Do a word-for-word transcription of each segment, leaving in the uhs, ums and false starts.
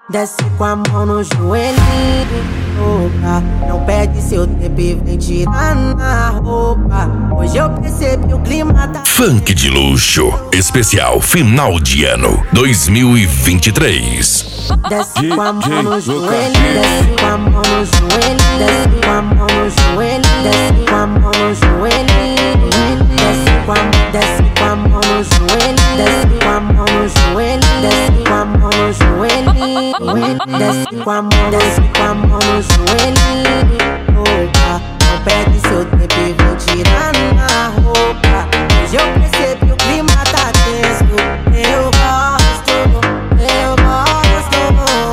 Desce com a mão no joelhinho, opa. Não perde seu tempo e vem tirar na roupa. Hoje eu percebi o clima tá... Funk de luxo, especial final de ano dois mil e vinte e três. Desce com a mão no joelhinho, desce com a mão no joelhinho, desce com a mão no joelhinho, desce com a mão no joelhinho, desce com a mão, desce com a mão no joelhinho, desce com a mão no joelhinho, desce com a mão no joelhinho, desce com a mão, desce com a mão no joelhinho, opa. Não perde seu tempo e vem tirar na roupa. Hoje eu percebi o clima tá tenso. Eu gosto, eu gosto.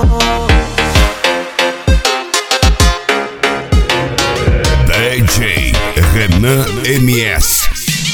D J Renan M S.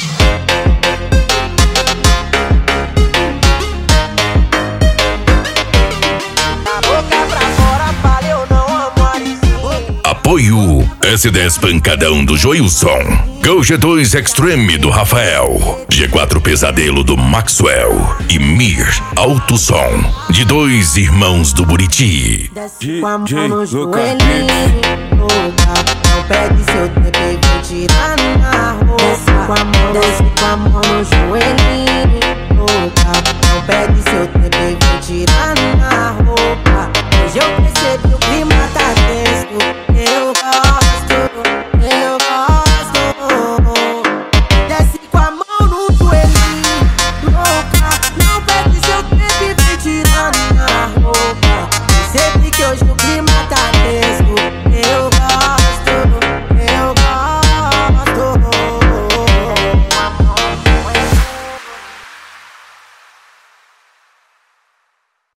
Apoio S dez Pancadão do Joilson, Go G dois Extreme do Rafael, G quatro Pesadelo do Maxwell e Mir Alto Som, de dois irmãos do Buriti. Desce com a mão no joelhinho, opa. Não perde seu tempo e vem tirar na roupa. Desce com a mão, desce com a mão no joelhinho, opa. Não perde seu tempo